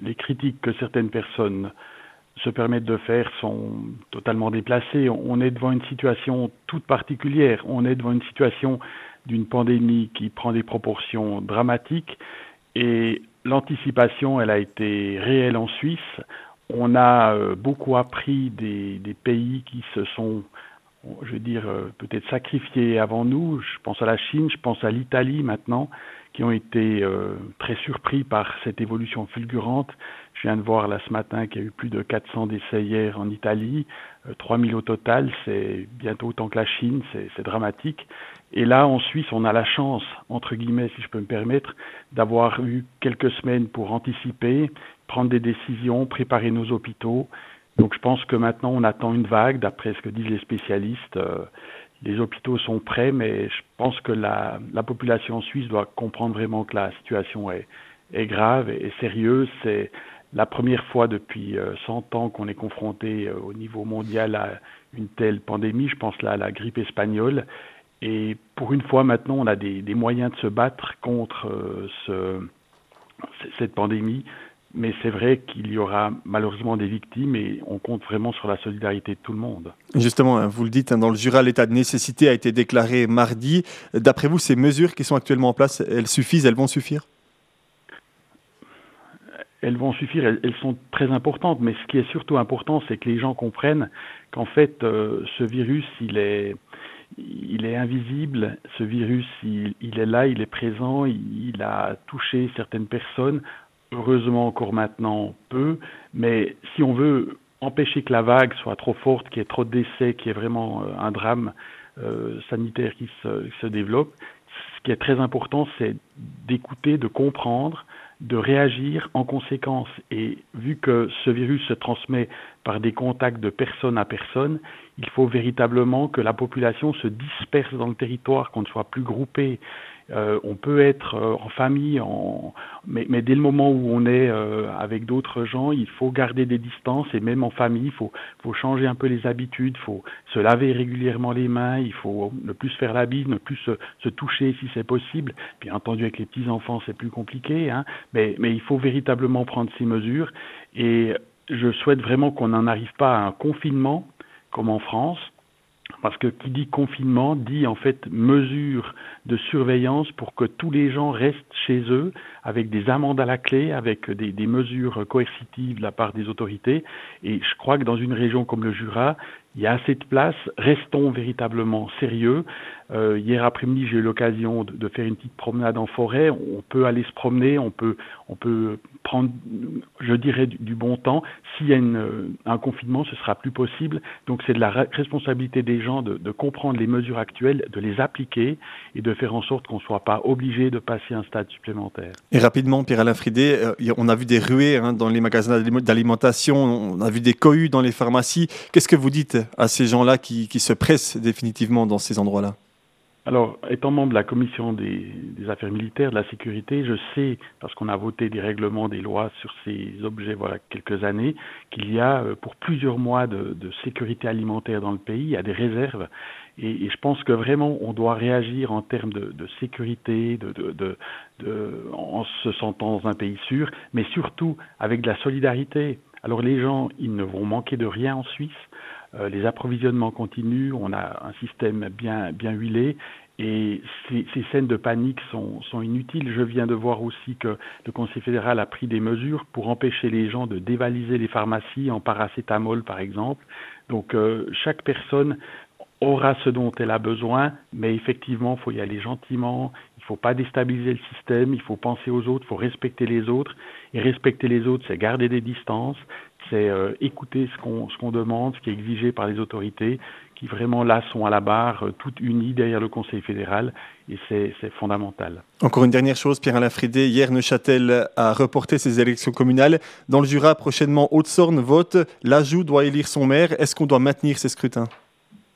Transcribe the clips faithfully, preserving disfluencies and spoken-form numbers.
les critiques que certaines personnes se permettent de faire sont totalement déplacées. On est devant une situation toute particulière. On est devant une situation d'une pandémie qui prend des proportions dramatiques et l'anticipation, elle a été réelle en Suisse. On a euh, beaucoup appris des, des pays qui se sont, je veux dire, euh, peut-être sacrifiés avant nous. Je pense à la Chine, je pense à l'Italie maintenant, qui ont été euh, très surpris par cette évolution fulgurante. Je viens de voir là ce matin qu'il y a eu plus de quatre cents décès hier en Italie, euh, trois mille au total, c'est bientôt autant que la Chine, c'est, c'est dramatique. Et là, en Suisse, on a la chance, entre guillemets, si je peux me permettre, d'avoir eu quelques semaines pour anticiper, prendre des décisions, préparer nos hôpitaux. Donc je pense que maintenant, on attend une vague, d'après ce que disent les spécialistes. Euh, les hôpitaux sont prêts, mais je pense que la, la population suisse doit comprendre vraiment que la situation est, est grave et, et sérieuse. C'est la première fois depuis euh, cent ans qu'on est confronté euh, au niveau mondial à une telle pandémie. Je pense là à la grippe espagnole. Et pour une fois maintenant, on a des, des moyens de se battre contre euh, ce, cette pandémie. Mais c'est vrai qu'il y aura malheureusement des victimes et on compte vraiment sur la solidarité de tout le monde. Justement, vous le dites, dans le Jura, l'état de nécessité a été déclaré mardi. D'après vous, ces mesures qui sont actuellement en place, elles suffisent, elles vont suffire ? Elles vont suffire, elles, elles sont très importantes, mais ce qui est surtout important, c'est que les gens comprennent qu'en fait, euh, ce virus, il est... Il est invisible, ce virus, il, il est là, il est présent, il, il a touché certaines personnes, heureusement encore maintenant peu, mais si on veut empêcher que la vague soit trop forte, qu'il y ait trop de décès, qu'il y ait vraiment euh, un drame euh, sanitaire qui se, qui se développe, ce qui est très important, c'est d'écouter, de comprendre, de réagir en conséquence. Et vu que ce virus se transmet par des contacts de personne à personne, il faut véritablement que la population se disperse dans le territoire, qu'on ne soit plus groupé. Euh, on peut être euh, en famille, en... Mais, mais dès le moment où on est euh, avec d'autres gens, il faut garder des distances et même en famille, il faut, faut changer un peu les habitudes, il faut se laver régulièrement les mains, il faut ne plus se faire la bise, ne plus se, se toucher si c'est possible. Bien entendu, avec les petits-enfants, c'est plus compliqué, hein, mais, mais il faut véritablement prendre ces mesures et je souhaite vraiment qu'on n'en arrive pas à un confinement comme en France. Parce que qui dit confinement dit en fait mesure de surveillance pour que tous les gens restent chez eux avec des amendes à la clé, avec des, des mesures coercitives de la part des autorités. Et je crois que dans une région comme le Jura, il y a assez de place. Restons véritablement sérieux. Euh, hier après-midi, j'ai eu l'occasion de, de faire une petite promenade en forêt. On peut aller se promener, on peut, on peut prendre, je dirais, du, du bon temps. S'il y a une, un confinement, ce sera plus possible. Donc c'est de la responsabilité des gens de, de comprendre les mesures actuelles, de les appliquer et de faire en sorte qu'on ne soit pas obligé de passer un stade supplémentaire. Et rapidement, Pierre-Alain Fridé, euh, on a vu des ruées hein, dans les magasins d'alimentation, on a vu des cohues dans les pharmacies. Qu'est-ce que vous dites à ces gens-là qui, qui se pressent définitivement dans ces endroits-là ? Alors, étant membre de la commission des, des affaires militaires, de la sécurité, je sais, parce qu'on a voté des règlements, des lois sur ces objets voilà quelques années, qu'il y a pour plusieurs mois de, de sécurité alimentaire dans le pays, il y a des réserves. Et, et je pense que vraiment, on doit réagir en termes de, de sécurité, de, de, de, de, en se sentant dans un pays sûr, mais surtout avec de la solidarité. Alors les gens, ils ne vont manquer de rien en Suisse. Euh, les approvisionnements continuent, on a un système bien, bien huilé et ces, ces scènes de panique sont, sont inutiles. Je viens de voir aussi que le Conseil fédéral a pris des mesures pour empêcher les gens de dévaliser les pharmacies en paracétamol par exemple. Donc euh, chaque personne aura ce dont elle a besoin, mais effectivement, il faut y aller gentiment, il ne faut pas déstabiliser le système, il faut penser aux autres, il faut respecter les autres. Et respecter les autres, c'est garder des distances, c'est euh, écouter ce qu'on, ce qu'on demande, ce qui est exigé par les autorités, qui vraiment là sont à la barre, euh, toutes unies derrière le Conseil fédéral, et c'est, c'est fondamental. Encore une dernière chose, Pierre-Alain Fridé, hier Neuchâtel a reporté ses élections communales. Dans le Jura, prochainement, Haute-Sorne vote, l'Ajout doit élire son maire. Est-ce qu'on doit maintenir ces scrutins ?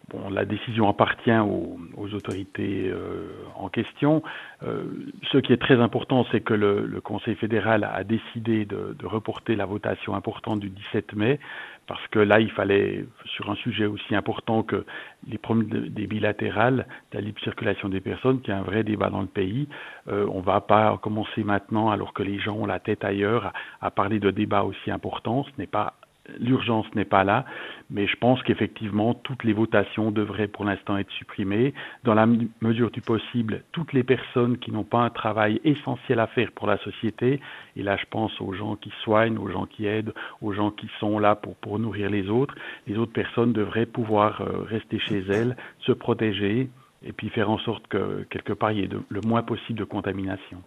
Bon, la décision appartient aux, aux autorités euh, en question. Euh, ce qui est très important, c'est que le, le Conseil fédéral a décidé de, de reporter la votation importante du dix-sept mai, parce que là, il fallait, sur un sujet aussi important que les problèmes des bilatérales, de la libre circulation des personnes, qui est un vrai débat dans le pays, euh, on ne va pas commencer maintenant, alors que les gens ont la tête ailleurs, à, à parler de débats aussi importants. Ce n'est pas L'urgence n'est pas là, mais je pense qu'effectivement, toutes les votations devraient pour l'instant être supprimées. Dans la mesure du possible, toutes les personnes qui n'ont pas un travail essentiel à faire pour la société, et là je pense aux gens qui soignent, aux gens qui aident, aux gens qui sont là pour, pour nourrir les autres, les autres personnes devraient pouvoir euh, rester chez elles, se protéger, et puis faire en sorte que quelque part il y ait de, le moins possible de contamination.